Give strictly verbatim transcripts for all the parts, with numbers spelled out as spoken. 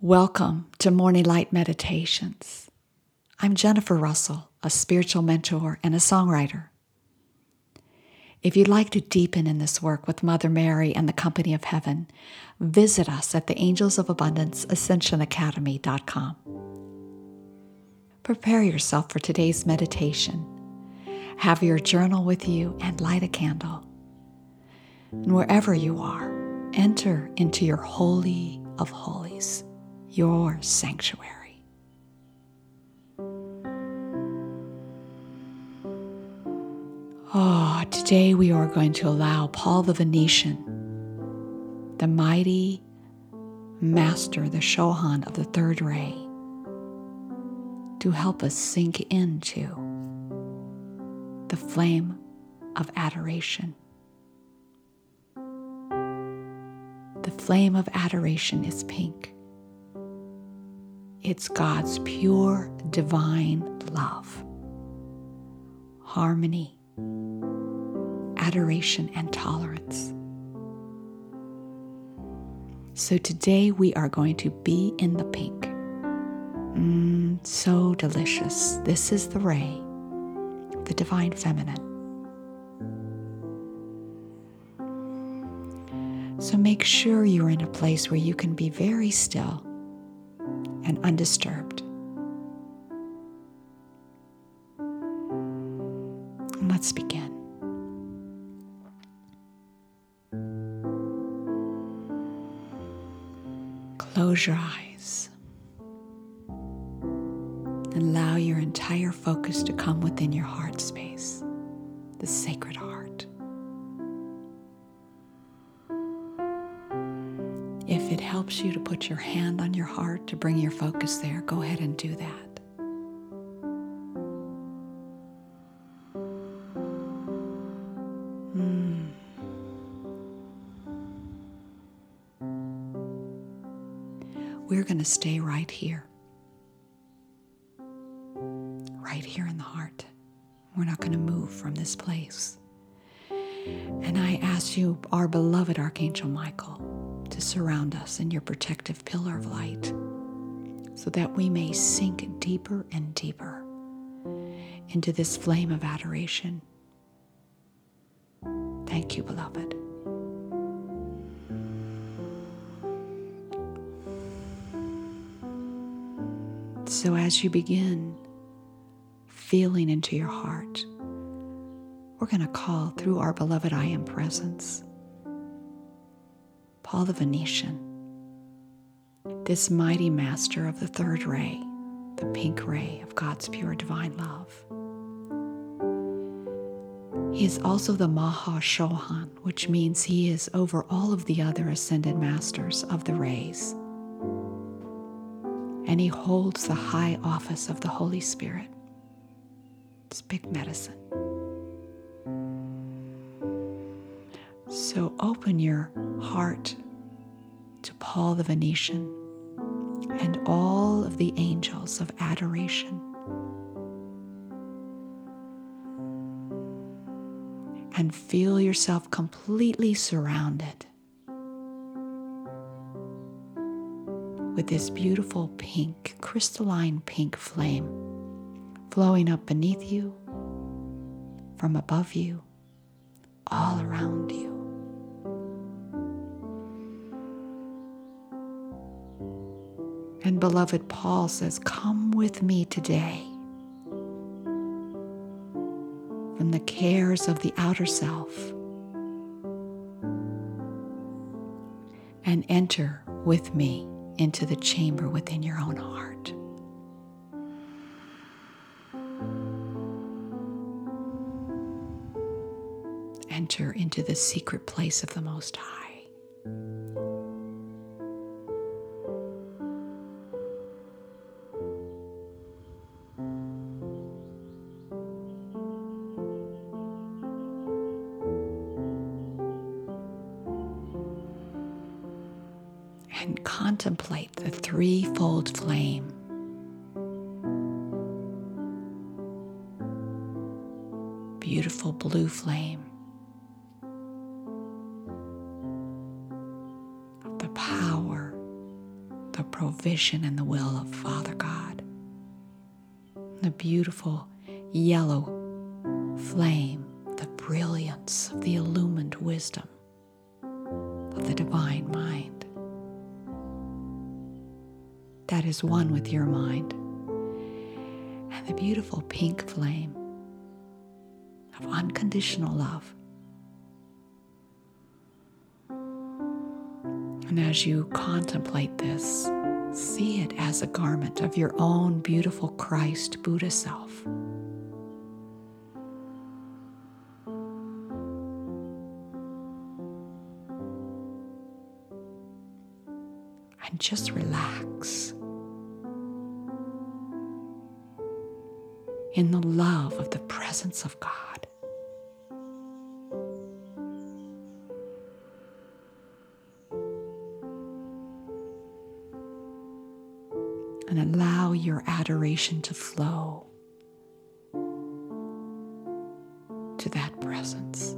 Welcome to Morning Light Meditations. I'm Jennifer Russell, a spiritual mentor and a songwriter. If you'd like to deepen in this work with Mother Mary and the Company of Heaven, visit us at the Angels of Abundance Ascension Academy dot com. Prepare yourself for today's meditation. Have your journal with you and light a candle. And wherever you are, enter into your Holy of Holies, your sanctuary. Oh, today we are going to allow Paul the Venetian, the mighty master, the Shohan of the third ray, to help us sink into the flame of adoration. The flame of adoration is pink. It's God's pure, divine love, harmony, adoration, and tolerance. So today we are going to be in the pink. Mmm, so delicious. This is the ray, the divine feminine. So make sure you're in a place where you can be very still and undisturbed. And let's begin. Close your eyes and allow your entire focus to come within your heart space, the sacred heart. If it helps you to put your hand on your heart to bring your focus there, go ahead and do that. Mm. We're going to stay right here. Right here in the heart. We're not going to move from this place. And I ask you, our beloved Archangel Michael, to surround us in your protective pillar of light so that we may sink deeper and deeper into this flame of adoration. Thank you, beloved. So as you begin feeling into your heart, we're going to call through our beloved I Am Presence, Paul the Venetian, this mighty master of the third ray, the pink ray of God's pure divine love. He is also the Maha Shohan, which means he is over all of the other ascended masters of the rays. And he holds the high office of the Holy Spirit. It's big medicine. So open your heart to Paul the Venetian and all of the angels of adoration. And feel yourself completely surrounded with this beautiful pink, crystalline pink flame flowing up beneath you, from above you, all around you. And beloved Paul says, come with me today from the cares of the outer self and enter with me into the chamber within your own heart. Enter into the secret place of the Most High. And contemplate the threefold flame. Beautiful blue flame of the power the provision and the will of Father God. The beautiful yellow flame, the brilliance of the illumined wisdom of the divine mind that is one with your mind, and the beautiful pink flame of unconditional love. And as you contemplate this, see it as a garment of your own beautiful Christ Buddha self. And just relax in the love of the presence of God. And allow your adoration to flow to that presence.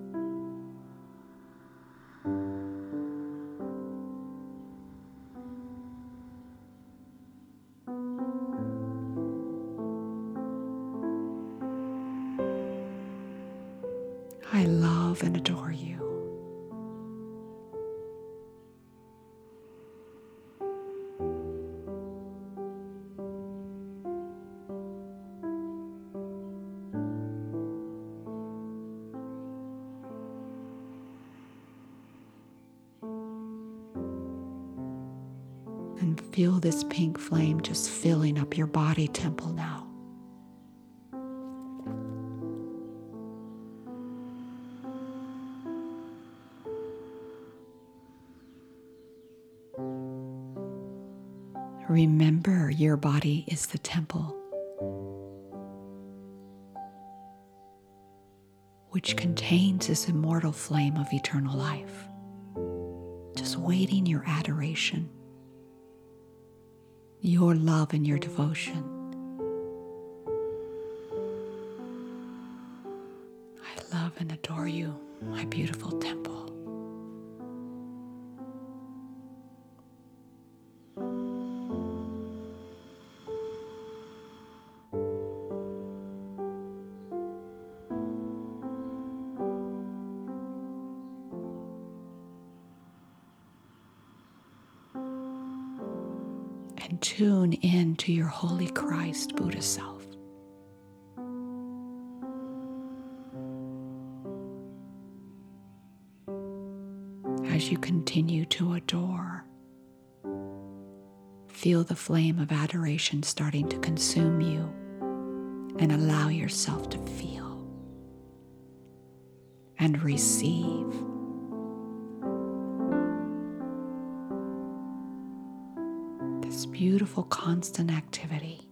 I love and adore you. And feel this pink flame just filling up your body temple now. Remember, your body is the temple, which contains this immortal flame of eternal life, just waiting your adoration, your love and your devotion. I love and adore you, my beautiful temple. And tune in to your holy Christ Buddha self. As you continue to adore, feel the flame of adoration starting to consume you, and allow yourself to feel and receive this beautiful constant activity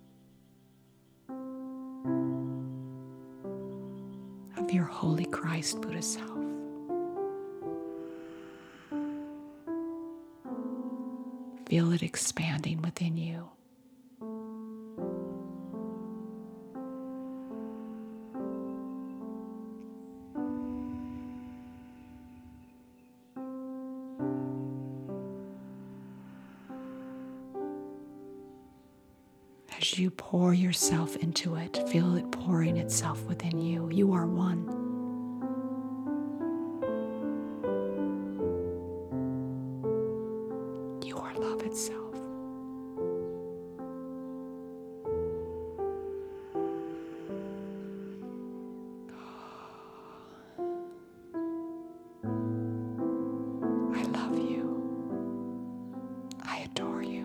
of your holy Christ Buddha self. Feel it expanding within you. As you pour yourself into it, feel it pouring itself within you. You are one. You are love itself. I love you. I adore you.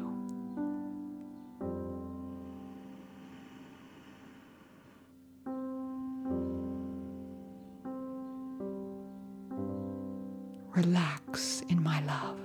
Relax in my love.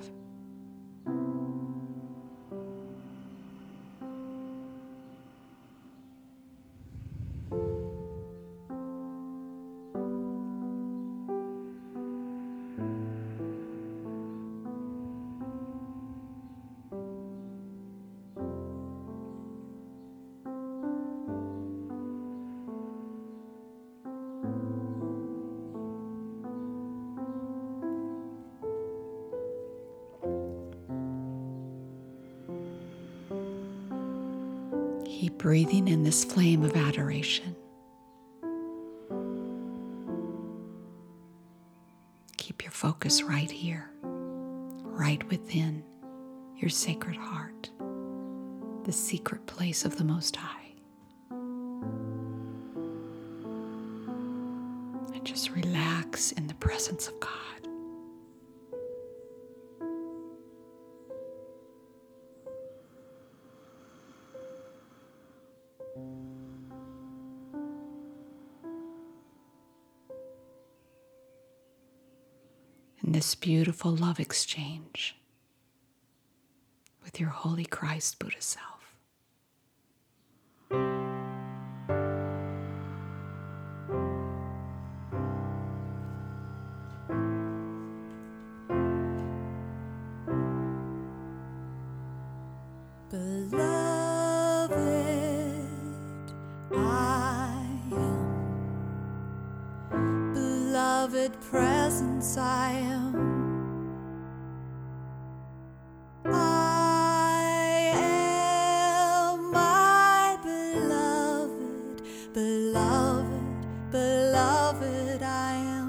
Keep breathing in this flame of adoration. Keep your focus right here, right within your sacred heart, the secret place of the Most High. And just relax in the presence of God. In this beautiful love exchange with your holy Christ Buddha self. Beloved, I am. Beloved presence, I am. I am my beloved, beloved, beloved, I am.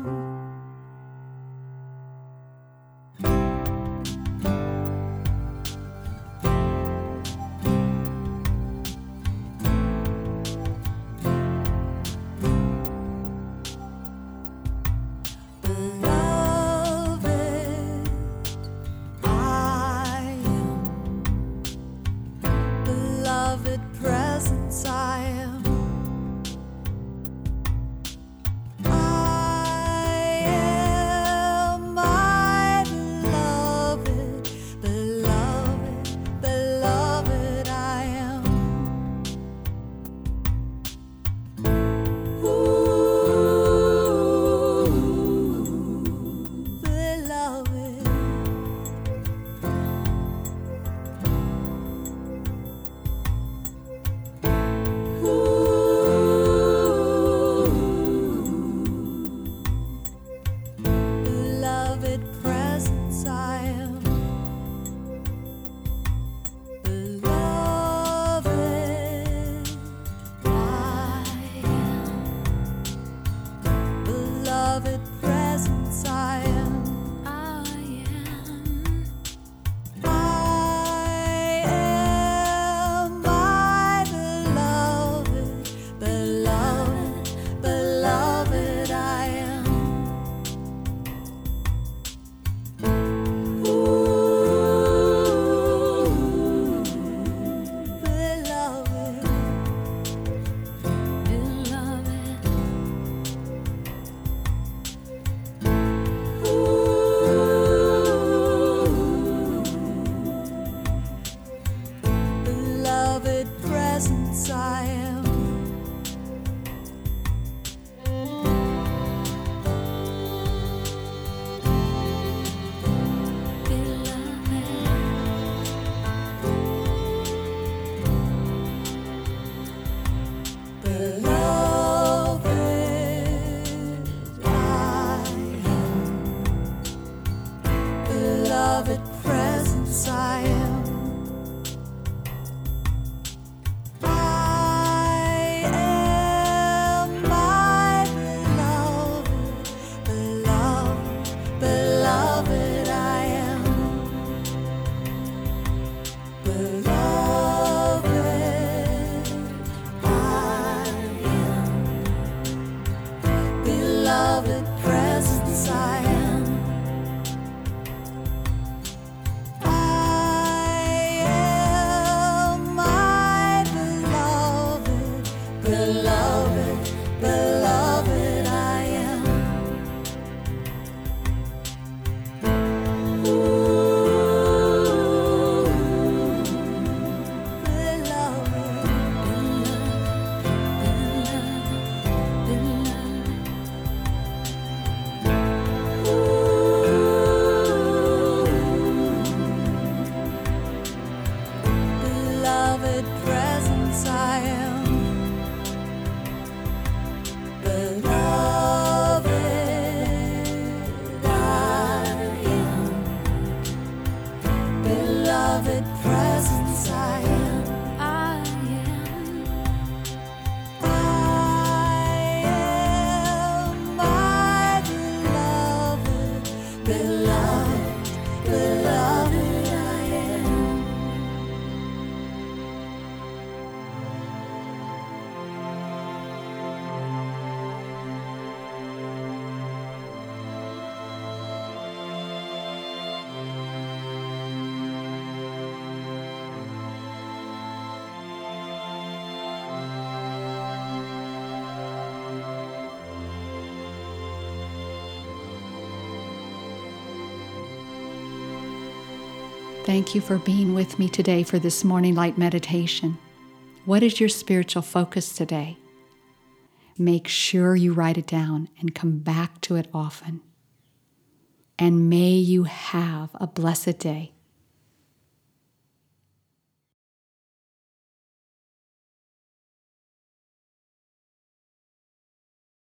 thank you for being with me today for this morning light meditation. What is your spiritual focus today? Make sure you write it down and come back to it often. And may you have a blessed day.